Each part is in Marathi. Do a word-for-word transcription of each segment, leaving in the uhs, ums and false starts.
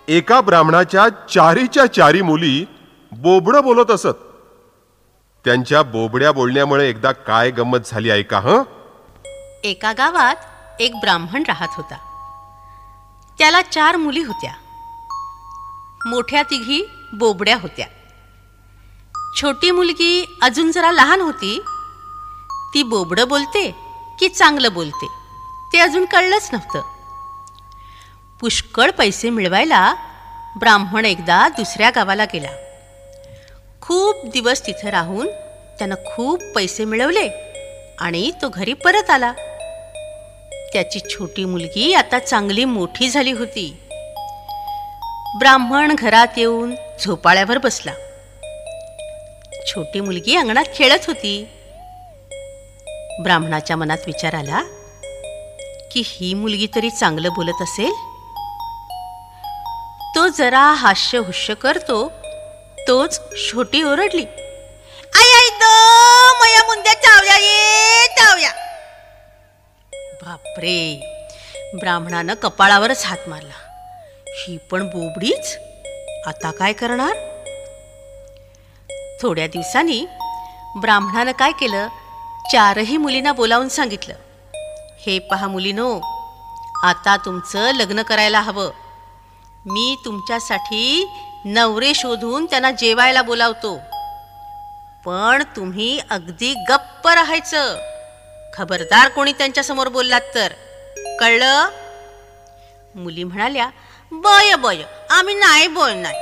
एका ब्राह्मणाच्या चारीच्या चारी मुली बोबडं बोलत असत. त्यांच्या बोबड्या बोलण्यामुळे एकदा काय गंमत झाली ऐका. हं एका गावात एक ब्राह्मण राहत होता. त्याला चार मुली होत्या. मोठ्या तिघी बोबड्या होत्या. छोटी मुलगी अजून जरा लहान होती. ती बोबडं बोलते की चांगलं बोलते ते अजून कळलंच नव्हतं. पुष्कळ पैसे मिळवायला ब्राह्मण एकदा दुसऱ्या गावाला गेला. खूप दिवस तिथे राहून त्यानं खूप पैसे मिळवले आणि तो घरी परत आला. त्याची छोटी मुलगी आता चांगली मोठी झाली होती. ब्राह्मण घरात येऊन झोपाळ्यावर बसला. छोटी मुलगी अंगणात खेळत होती. ब्राह्मणाच्या मनात विचार आला की ही मुलगी तरी चांगलं बोलत असेल. तो जरा हास्य हुस्य करतो तोच छोटी ओरडली, आई आई दो मया मुंद्या चावल्या ये चावल्या. बापरे, ब्राह्मणानं कपाळावरच हात मारला. ही पण बोबडीच, आता काय करणार. थोड्या दिवसांनी ब्राह्मणानं काय केलं, चारही मुलींना बोलावून सांगितलं, हे पहा मुलीनो, आता तुमचं लग्न करायला हवं. मी तुमच्यासाठी नवरे शोधून त्यांना जेवायला बोलावतो, पण तुम्ही अगदी गप्प राहायचं. खबरदार कोणी त्यांच्यासमोर बोललात तर, कळलं. मुली म्हणाल्या, बय बय आम्ही नाही बोलणार.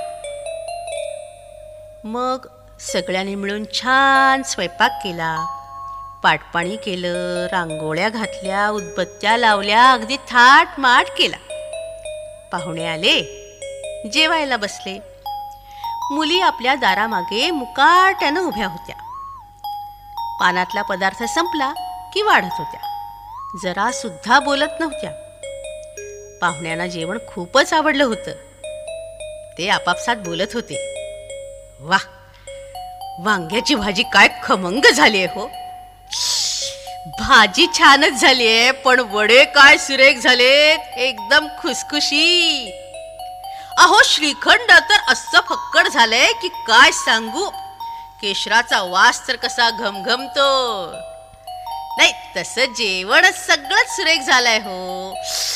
मग सगळ्यांनी मिळून छान स्वयंपाक केला. पाटपाणी केलं, रांगोळ्या घातल्या, उदबत्त्या लावल्या, अगदी थाटमाट केला. पाहुणे आले, जेवायला बसले. मुली आपल्या दारामागे मुकाट्यानं उभ्या होत्या. पानातला पदार्थ संपला की वाढत होत्या, जरा सुद्धा बोलत नव्हत्या. पाहुण्यांना जेवण खूपच आवडलं होतं. ते आपापसात बोलत होते, वा, वांग्याची भाजी काय खमंग झाली आहे हो. भाजी छानच झाली आहे, पण वडे काय सुरेख झालेत, एकदम खुसखुशी. अहो श्रीखंड तर असं फक्कड झालंय की काय सांगू. केशराचा वास तर कसा घमघमतो. नाही तसं जेवणच सगळंच सुरेख झालंय हो.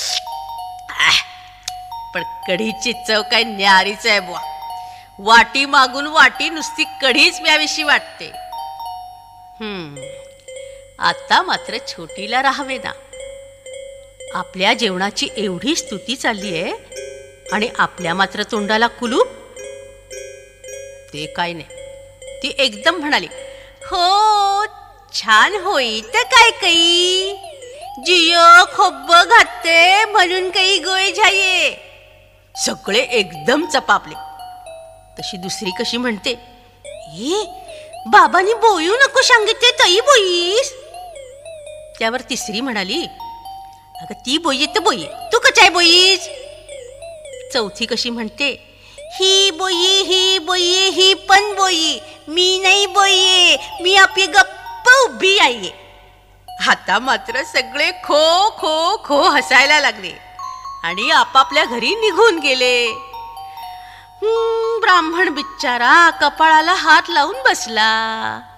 पण कढीची चव काय न्यारीच आहे बुवा. वाटी मागून वाटी नुसती कढीच प्यावीशी वाटते. हम्म आता मात्र छोटीला राहावे ना. आपल्या जेवणाची एवढी स्तुती चालली आहे आणि आपल्या मात्र तोंडाला कुलूप. ते काय नाही, ती एकदम म्हणाली, हो छान होई तर काय काही, जियो खोब्ब घातते म्हणून काही गोय झाये. सगळे एकदम चपापले. तशी दुसरी कशी म्हणते, हे बाबांनी बोयू नको सांगितले तई बोईस. त्यावर तिसरी म्हणाली, अगं ती बोई तर बोई, तू कचाय बोईस. चौथी कशी म्हणते, ही बोई ही बोई ही पण बोई, मी नाही बोई, मी आपली गप्प उभी आहे. आता मात्र सगळे खो खो खो हसायला लागले आणि आपापल्या घरी निघून गेले. ब्राह्मण बिचारा कपाळाला हात लावून बसला.